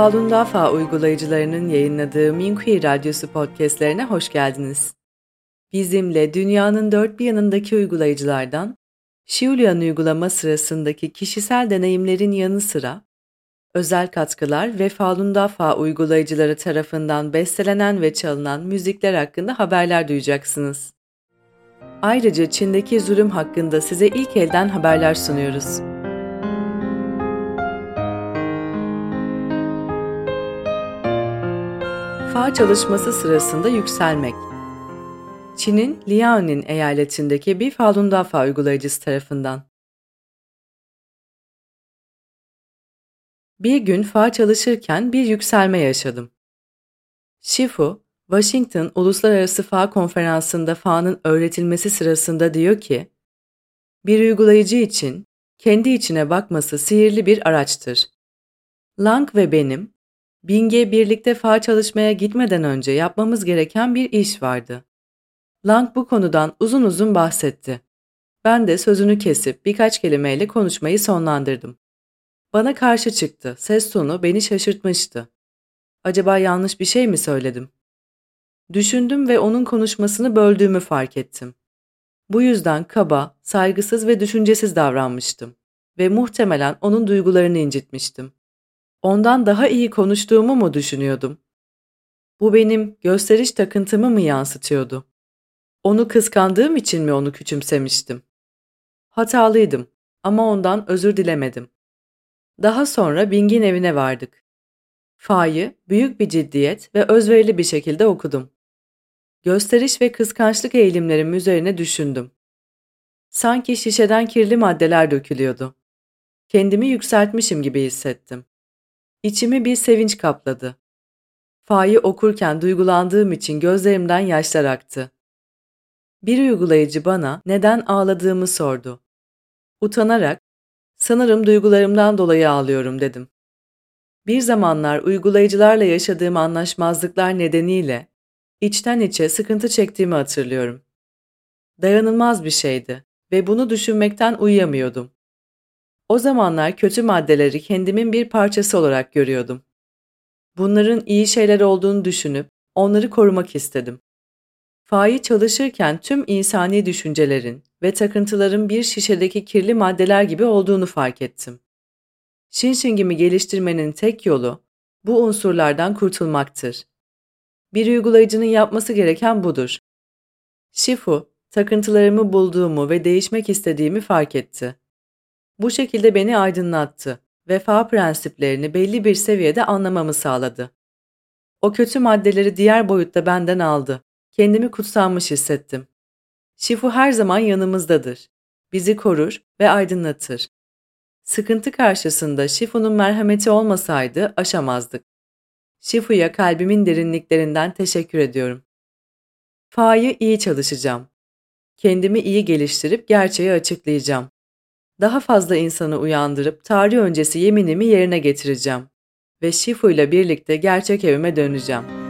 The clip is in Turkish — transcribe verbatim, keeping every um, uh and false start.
Falun Dafa uygulayıcılarının yayınladığı Minqui Radyosu podcastlerine hoş geldiniz. Bizimle dünyanın dört bir yanındaki uygulayıcılardan, Shiulian uygulama sırasındaki kişisel deneyimlerin yanı sıra, özel katkılar ve Falun Dafa uygulayıcıları tarafından bestelenen ve çalınan müzikler hakkında haberler duyacaksınız. Ayrıca Çin'deki zulüm hakkında size ilk elden haberler sunuyoruz. Fa çalışması sırasında yükselmek. Çin'in Liaoning eyaletindeki bir Falun Dafa uygulayıcısı tarafından. Bir gün fa çalışırken bir yükselme yaşadım. Shifu, Washington Uluslararası Fa Konferansı'nda fa'nın öğretilmesi sırasında diyor ki, bir uygulayıcı için kendi içine bakması sihirli bir araçtır. Lang ve benim, Bing'e birlikte fa çalışmaya gitmeden önce yapmamız gereken bir iş vardı. Lang bu konudan uzun uzun bahsetti. Ben de sözünü kesip birkaç kelimeyle konuşmayı sonlandırdım. Bana karşı çıktı, ses tonu beni şaşırtmıştı. Acaba yanlış bir şey mi söyledim? Düşündüm ve onun konuşmasını böldüğümü fark ettim. Bu yüzden kaba, saygısız ve düşüncesiz davranmıştım ve muhtemelen onun duygularını incitmiştim. Ondan daha iyi konuştuğumu mu düşünüyordum? Bu benim gösteriş takıntımı mı yansıtıyordu? Onu kıskandığım için mi onu küçümsemiştim? Hatalıydım ama ondan özür dilemedim. Daha sonra Bing'in evine vardık. Fa'yı büyük bir ciddiyet ve özverili bir şekilde okudum. Gösteriş ve kıskançlık eğilimlerim üzerine düşündüm. Sanki şişeden kirli maddeler dökülüyordu. Kendimi yükseltmişim gibi hissettim. İçimi bir sevinç kapladı. Fa'yı okurken duygulandığım için gözlerimden yaşlar aktı. Bir uygulayıcı bana neden ağladığımı sordu. Utanarak, sanırım duygularımdan dolayı ağlıyorum dedim. Bir zamanlar uygulayıcılarla yaşadığım anlaşmazlıklar nedeniyle içten içe sıkıntı çektiğimi hatırlıyorum. Dayanılmaz bir şeydi ve bunu düşünmekten uyuyamıyordum. O zamanlar kötü maddeleri kendimin bir parçası olarak görüyordum. Bunların iyi şeyler olduğunu düşünüp onları korumak istedim. Fa'yı çalışırken tüm insani düşüncelerin ve takıntıların bir şişedeki kirli maddeler gibi olduğunu fark ettim. Shinshingi'mi geliştirmenin tek yolu bu unsurlardan kurtulmaktır. Bir uygulayıcının yapması gereken budur. Shifu, takıntılarımı bulduğumu ve değişmek istediğimi fark etti. Bu şekilde beni aydınlattı ve fa prensiplerini belli bir seviyede anlamamı sağladı. O kötü maddeleri diğer boyutta benden aldı. Kendimi kutsanmış hissettim. Shifu her zaman yanımızdadır. Bizi korur ve aydınlatır. Sıkıntı karşısında Shifu'nun merhameti olmasaydı aşamazdık. Shifu'ya kalbimin derinliklerinden teşekkür ediyorum. Fa'yı iyi çalışacağım. Kendimi iyi geliştirip gerçeği açıklayacağım. Daha fazla insanı uyandırıp tarih öncesi yeminimi yerine getireceğim. Ve Shifu ile birlikte gerçek evime döneceğim.